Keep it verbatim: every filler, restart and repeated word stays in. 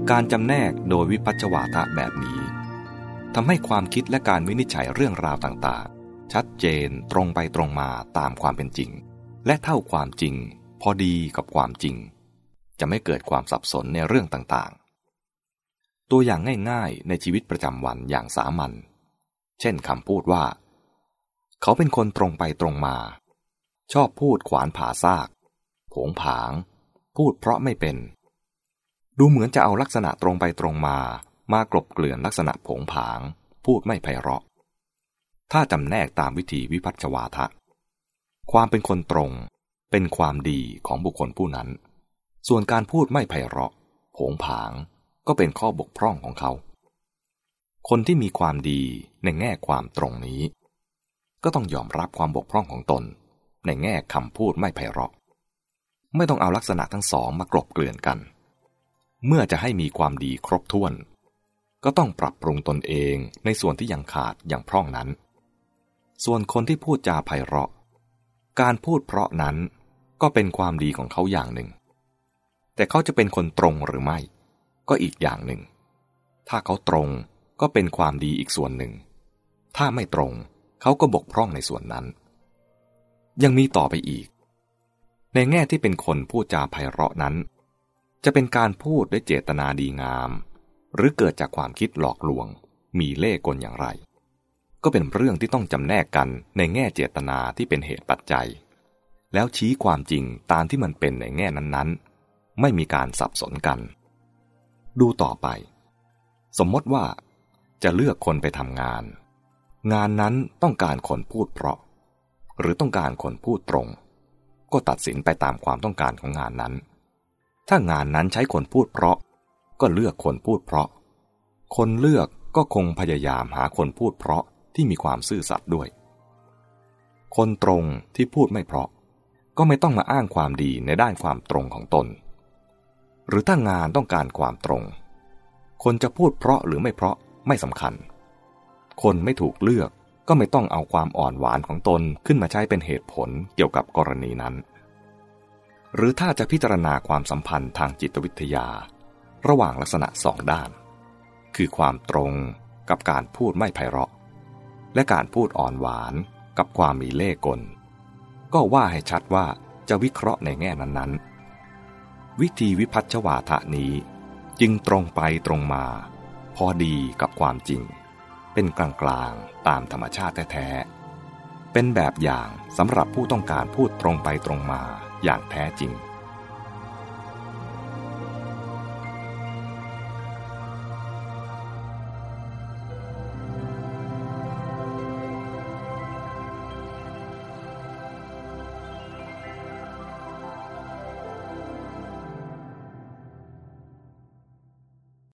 การจำแนกโดยวิพัชชวาทะแบบนี้ทำให้ความคิดและการวินิจฉัยเรื่องราวต่างๆชัดเจนตรงไปตรงมาตามความเป็นจริงและเท่าความจริงพอดีกับความจริงจะไม่เกิดความสับสนในเรื่องต่างๆตัวอย่างง่ายๆในชีวิตประจำวันอย่างสามัญเช่นคำพูดว่าเขาเป็นคนตรงไปตรงมาชอบพูดขวานผ่าซากโผงผางพูดเพราะไม่เป็นดูเหมือนจะเอาลักษณะตรงไปตรงมามากลบเกลื่อนลักษณะโผงผางพูดไม่ไพเราะถ้าจำแนกตามวิธีวิพัชชวาทะความเป็นคนตรงเป็นความดีของบุคคลผู้นั้นส่วนการพูดไม่ไพเราะโผงผางก็เป็นข้อบกพร่องของเขาคนที่มีความดีในแง่ความตรงนี้ก็ต้องยอมรับความบกพร่องของตนในแง่คำพูดไม่ไพเราะไม่ต้องเอาลักษณะทั้งสองมากลบเกลื่อนกันเมื่อจะให้มีความดีครบถ้วนก็ต้องปรับปรุงตนเองในส่วนที่ยังขาดยังพร่องนั้นส่วนคนที่พูดจาไพเราะการพูดเพราะนั้นก็เป็นความดีของเขาอย่างหนึ่งแต่เขาจะเป็นคนตรงหรือไม่ก็อีกอย่างหนึ่งถ้าเขาตรงก็เป็นความดีอีกส่วนหนึ่งถ้าไม่ตรงเขาก็บกพร่องในส่วนนั้นยังมีต่อไปอีกในแง่ที่เป็นคนพูดจาไพเราะนั้นจะเป็นการพูดด้วยเจตนาดีงามหรือเกิดจากความคิดหลอกลวงมีเล่ห์กลอย่างไรก็เป็นเรื่องที่ต้องจำแนกกันในแง่เจตนาที่เป็นเหตุปัจจัยแล้วชี้ความจริงตามที่มันเป็นในแง่นั้นๆไม่มีการสับสนกันดูต่อไปสมมติว่าจะเลือกคนไปทำงานงานนั้นต้องการคนพูดเพราะหรือต้องการคนพูดตรงก็ตัดสินไปตามความต้องการของงานนั้นถ้างานนั้นใช้คนพูดเพราะก็เลือกคนพูดเพราะคนเลือกก็คงพยายามหาคนพูดเพราะที่มีความซื่อสัตย์ด้วยคนตรงที่พูดไม่เพราะก็ไม่ต้องมาอ้างความดีในด้านความตรงของตนหรือถ้างานต้องการความตรงคนจะพูดเพราะหรือไม่เพราะไม่สำคัญคนไม่ถูกเลือกก็ไม่ต้องเอาความอ่อนหวานของตนขึ้นมาใช้เป็นเหตุผลเกี่ยวกับกรณีนั้นหรือถ้าจะพิจารณาความสัมพันธ์ทางจิตวิทยาระหว่างลักษณะสองด้านคือความตรงกับการพูดไม่ไพเราะและการพูดอ่อนหวานกับความมีเล่ห์กลก็ว่าให้ชัดว่าจะวิเคราะห์ในแง่นั้นๆวิธีวิพัชชวาทะนี้จึงตรงไปตรงมาพอดีกับความจริงเป็นกลางๆตามธรรมชาติแท้ๆเป็นแบบอย่างสำหรับผู้ต้องการพูดตรงไปตรงมาอย่างแท้จริง